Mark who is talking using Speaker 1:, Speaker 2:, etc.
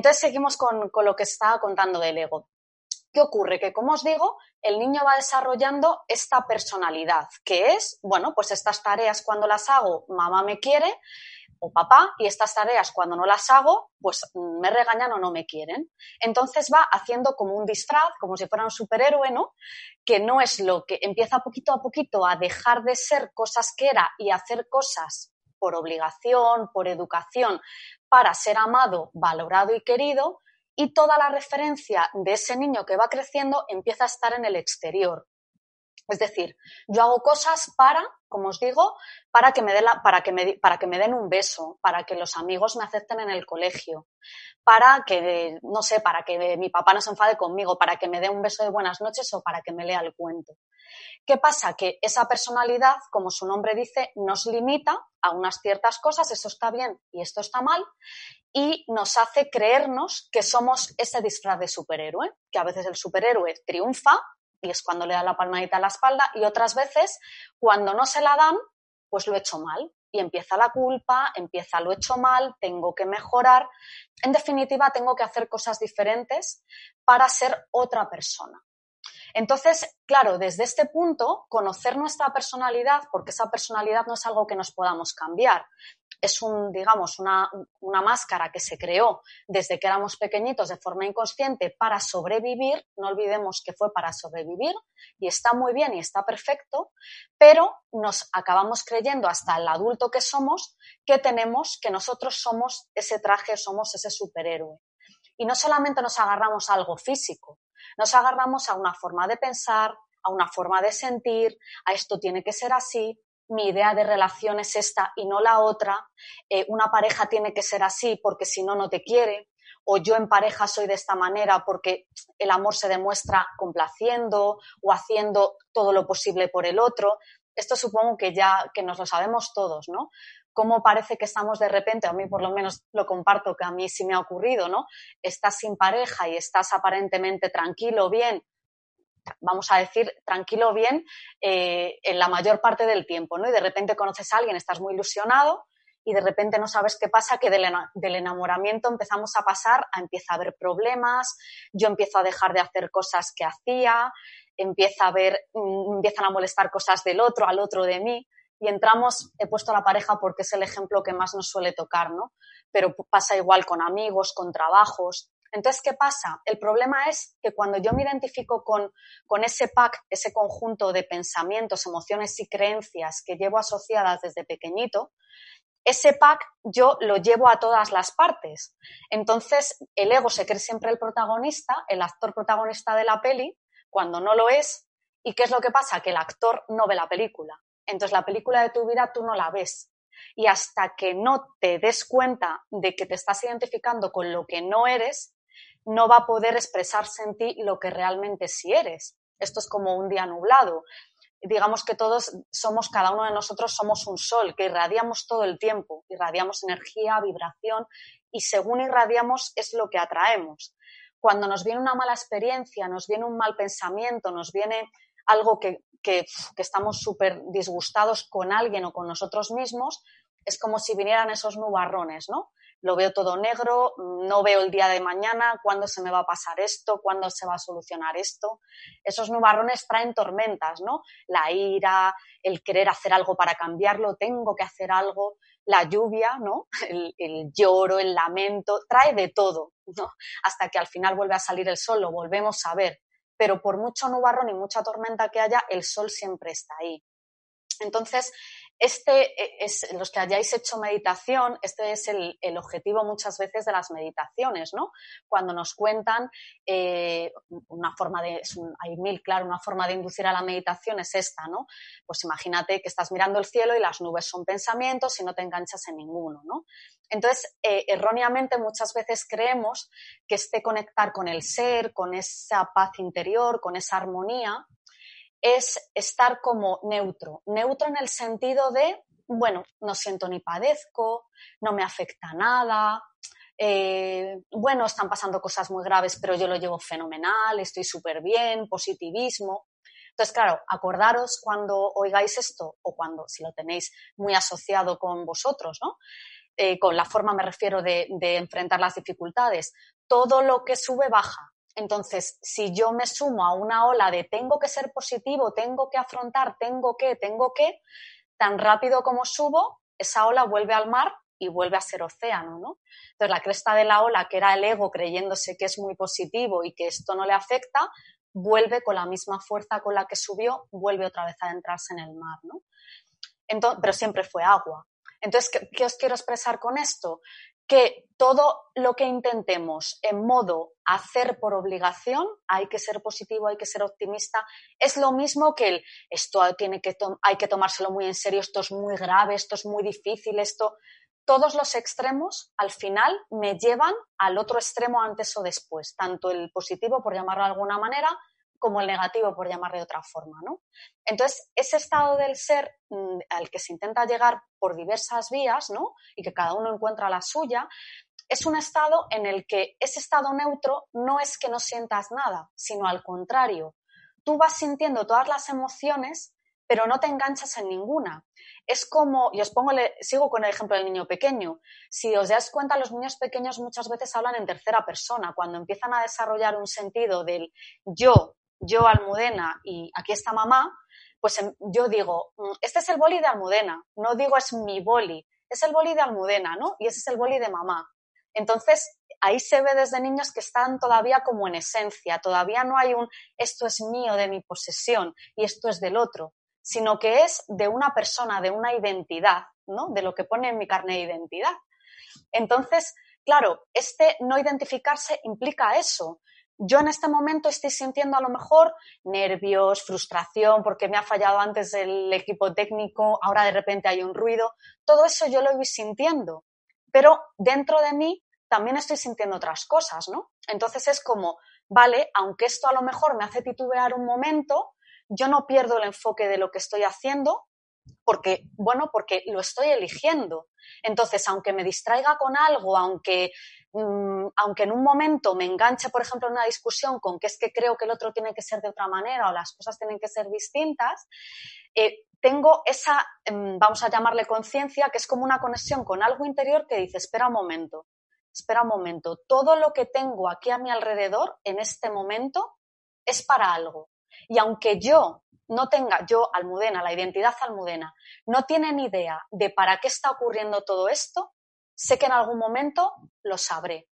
Speaker 1: Entonces seguimos con lo que estaba contando del ego. ¿Qué ocurre? Que, como os digo, el niño va desarrollando esta personalidad, que es, bueno, pues estas tareas cuando las hago, mamá me quiere o papá, y estas tareas cuando no las hago, pues me regañan o no me quieren. Entonces va haciendo como un disfraz, como si fuera un superhéroe, ¿no? Que no es lo que empieza poquito a poquito a dejar de ser cosas que era y hacer cosas por obligación, por educación, para ser amado, valorado y querido, y toda la referencia de ese niño que va creciendo empieza a estar en el exterior. Es decir, yo hago cosas para, como os digo, para que me den un beso, para que los amigos me acepten en el colegio, para que, no sé, para que mi papá no se enfade conmigo, para que me dé un beso de buenas noches o para que me lea el cuento. ¿Qué pasa? Que esa personalidad, como su nombre dice, nos limita a unas ciertas cosas, esto está bien y esto está mal, y nos hace creernos que somos ese disfraz de superhéroe, que a veces el superhéroe triunfa y es cuando le da la palmadita a la espalda, y otras veces, cuando no se la dan, pues lo he hecho mal. Y empieza la culpa, empieza lo he hecho mal, tengo que mejorar. En definitiva, tengo que hacer cosas diferentes para ser otra persona. Entonces, claro, desde este punto, conocer nuestra personalidad, porque esa personalidad no es algo que nos podamos cambiar, es digamos, una máscara que se creó desde que éramos pequeñitos de forma inconsciente para sobrevivir. No olvidemos que fue para sobrevivir y está muy bien y está perfecto, pero nos acabamos creyendo hasta el adulto que somos que nosotros somos ese traje, somos ese superhéroe. Y no solamente nos agarramos a algo físico, nos agarramos a una forma de pensar, a una forma de sentir, a esto tiene que ser así, mi idea de relación es esta y no la otra, una pareja tiene que ser así porque si no, no te quiere, o yo en pareja soy de esta manera porque el amor se demuestra complaciendo o haciendo todo lo posible por el otro. Esto supongo que ya que nos lo sabemos todos, ¿no? Cómo parece que estamos de repente, a mí por lo menos lo comparto, que a mí sí me ha ocurrido, ¿no? Estás sin pareja y estás aparentemente tranquilo, bien, vamos a decir, tranquilo, bien, en la mayor parte del tiempo, ¿no? Y de repente conoces a alguien, estás muy ilusionado y de repente no sabes qué pasa, que del enamoramiento empezamos a pasar a empieza a haber problemas, yo empiezo a dejar de hacer cosas que hacía, empiezan a molestar cosas del otro, al otro de mí, y entramos, he puesto a la pareja porque es el ejemplo que más nos suele tocar, ¿no? Pero pasa igual con amigos, con trabajos. Entonces, ¿qué pasa? El problema es que cuando yo me identifico con ese pack, ese conjunto de pensamientos, emociones y creencias que llevo asociadas desde pequeñito, ese pack yo lo llevo a todas las partes. Entonces, el ego se cree siempre el protagonista, el actor protagonista de la peli, cuando no lo es. ¿Y qué es lo que pasa? Que el actor no ve la película. Entonces, la película de tu vida tú no la ves. Y hasta que no te des cuenta de que te estás identificando con lo que no eres, no va a poder expresarse en ti lo que realmente sí eres. Esto es como un día nublado. Digamos que cada uno de nosotros somos un sol, que irradiamos todo el tiempo, irradiamos energía, vibración, y según irradiamos es lo que atraemos. Cuando nos viene una mala experiencia, nos viene un mal pensamiento, nos viene algo que estamos súper disgustados con alguien o con nosotros mismos, es como si vinieran esos nubarrones, ¿no? Lo veo todo negro, no veo el día de mañana, cuándo se me va a pasar esto, cuándo se va a solucionar esto. Esos nubarrones traen tormentas, ¿no? La ira, el querer hacer algo para cambiarlo, tengo que hacer algo, la lluvia, ¿no? El lloro, el lamento, trae de todo, ¿no? Hasta que al final vuelve a salir el sol, lo volvemos a ver. Pero por mucho nubarrón y mucha tormenta que haya, el sol siempre está ahí. Entonces, los que hayáis hecho meditación, este es el objetivo muchas veces de las meditaciones, ¿no? Cuando nos cuentan una forma de inducir a la meditación es esta, ¿no? Pues imagínate que estás mirando el cielo y las nubes son pensamientos y no te enganchas en ninguno, ¿no? Entonces, erróneamente muchas veces creemos que conectar con el ser, con esa paz interior, con esa armonía, es estar como neutro en el sentido de, bueno, no siento ni padezco, no me afecta nada, bueno, están pasando cosas muy graves, pero yo lo llevo fenomenal, estoy súper bien, positivismo. Entonces, claro, acordaros cuando oigáis esto o cuando, si lo tenéis muy asociado con vosotros, ¿no? con la forma me refiero de enfrentar las dificultades, todo lo que sube baja. Entonces, si yo me sumo a una ola de tengo que ser positivo, tengo que afrontar, tengo que, tan rápido como subo, esa ola vuelve al mar y vuelve a ser océano, ¿no? Entonces, la cresta de la ola, que era el ego creyéndose que es muy positivo y que esto no le afecta, vuelve con la misma fuerza con la que subió, vuelve otra vez a adentrarse en el mar, ¿no? Entonces, pero siempre fue agua. Entonces, ¿qué os quiero expresar con esto? Que todo lo que intentemos en modo hacer por obligación, hay que ser positivo, hay que ser optimista, es lo mismo que esto hay que tomárselo muy en serio, esto es muy grave, esto es muy difícil, todos los extremos al final me llevan al otro extremo antes o después, tanto el positivo, por llamarlo de alguna manera, como el negativo, por llamarlo de otra forma, ¿no? Entonces, ese estado del ser al que se intenta llegar por diversas vías, ¿no? Y que cada uno encuentra la suya, es un estado en el que ese estado neutro no es que no sientas nada, sino al contrario. Tú vas sintiendo todas las emociones, pero no te enganchas en ninguna. Es como, y sigo con el ejemplo del niño pequeño. Si os dais cuenta, los niños pequeños muchas veces hablan en tercera persona. Cuando empiezan a desarrollar un sentido del yo, Almudena, y aquí está mamá, pues yo digo, este es el boli de Almudena, no digo es mi boli, es el boli de Almudena, ¿no? Y ese es el boli de mamá. Entonces, ahí se ve desde niños que están todavía como en esencia, todavía no hay esto es mío, de mi posesión, y esto es del otro, sino que es de una persona, de una identidad, ¿no? De lo que pone en mi carnet de identidad. Entonces, claro, no identificarse implica eso. Yo en este momento estoy sintiendo a lo mejor nervios, frustración, porque me ha fallado antes el equipo técnico, ahora de repente hay un ruido. Todo eso yo lo voy sintiendo, pero dentro de mí también estoy sintiendo otras cosas, ¿no? Entonces es como, vale, aunque esto a lo mejor me hace titubear un momento, yo no pierdo el enfoque de lo que estoy haciendo porque lo estoy eligiendo. Entonces, aunque me distraiga con algo, aunque en un momento me enganche, por ejemplo, en una discusión con que es que creo que el otro tiene que ser de otra manera o las cosas tienen que ser distintas, tengo esa, vamos a llamarle conciencia, que es como una conexión con algo interior que dice, espera un momento, todo lo que tengo aquí a mi alrededor en este momento es para algo. Y aunque yo no tenga, Almudena, la identidad Almudena, no tiene ni idea de para qué está ocurriendo todo esto, sé que en algún momento lo sabré.